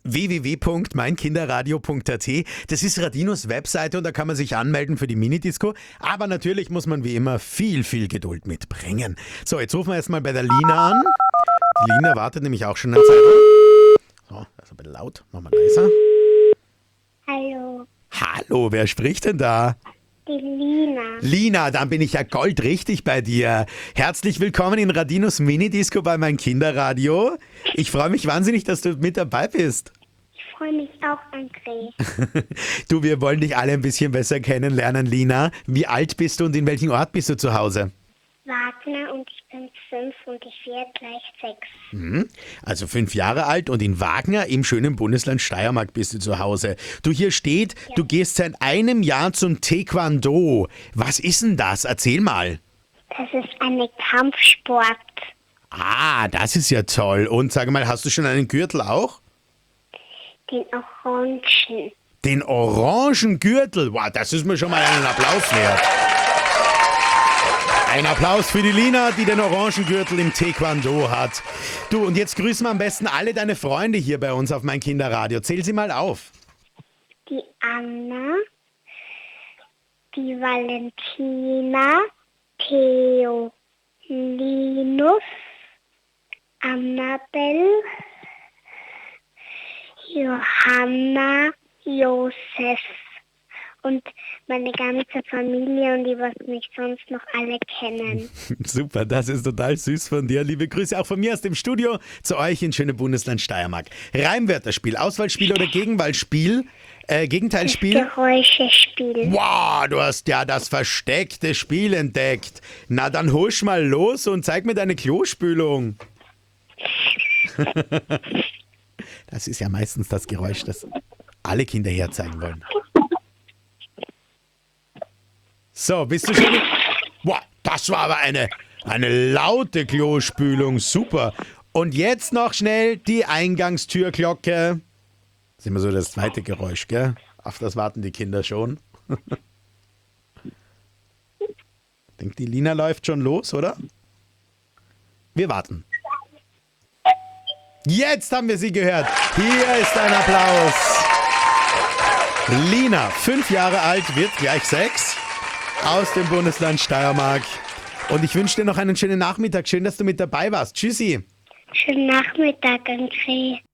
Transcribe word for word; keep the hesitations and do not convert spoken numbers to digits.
w w w punkt mein kinderradio punkt a t. Das ist Radinos Webseite und da kann man sich anmelden für die Minidisco. Aber natürlich muss man wie immer viel, viel Geduld mitbringen. So, jetzt rufen wir erstmal bei der Lina an. Die Lina wartet nämlich auch schon eine Zeit. So, das ist ein bisschen laut. Machen wir leiser. Hallo, Hallo, wer spricht denn da? die Lina. Lina, dann bin ich ja goldrichtig bei dir. Herzlich willkommen in Radinos Minidisco bei mein Kinderradio. Ich freue mich wahnsinnig, dass du mit dabei bist. Ich freue mich auch, André. Du, wir wollen dich alle ein bisschen besser kennenlernen, Lina. Wie alt bist du und in welchem Ort bist du zu Hause? Wagner und ich bin fünf und ich werde gleich sechs. Mhm. Also fünf Jahre alt und in Wagner im schönen Bundesland Steiermark bist du zu Hause. Du, hier steht, ja. Du gehst seit einem Jahr zum Taekwondo. Was ist denn das? Erzähl mal. Das ist eine Kampfsport. Ah, das ist ja toll. Und sag mal, hast du schon einen Gürtel auch? Den Orangen. Den orangen Gürtel? Wow, das ist mir schon mal einen Applaus wert. Ein Applaus für die Lina, die den Orangengürtel im Taekwondo hat. Du, und jetzt grüßen wir am besten alle deine Freunde hier bei uns auf mein Kinderradio. Zähl sie mal auf. Die Anna, die Valentina, Theo, Linus, Annabelle, Johanna, Josef. Und meine ganze Familie und die, was mich sonst noch alle kennen. Super, das ist total süß von dir. Liebe Grüße auch von mir aus dem Studio zu euch in schöne Bundesland Steiermark. Reimwörterspiel, Auswahlspiel oder Gegenwahlspiel? Äh, Gegenteilspiel? Das Geräuschespiel. Wow, du hast ja das versteckte Spiel entdeckt. Na, dann husch mal los und zeig mir deine Klospülung. Das ist ja meistens das Geräusch, das alle Kinder herzeigen wollen. So, bist du schon... Boah, das war aber eine, eine laute Klospülung. Super. Und jetzt noch schnell die Eingangstürglocke. Das ist immer so das zweite Geräusch, gell? Auf das warten die Kinder schon. Ich denke, die Lina läuft schon los, oder? Wir warten. Jetzt haben wir sie gehört. Hier ist ein Applaus. Lina, fünf Jahre alt, wird gleich sechs. Aus dem Bundesland Steiermark. Und ich wünsche dir noch einen schönen Nachmittag. Schön, dass du mit dabei warst. Tschüssi. Schönen Nachmittag, André.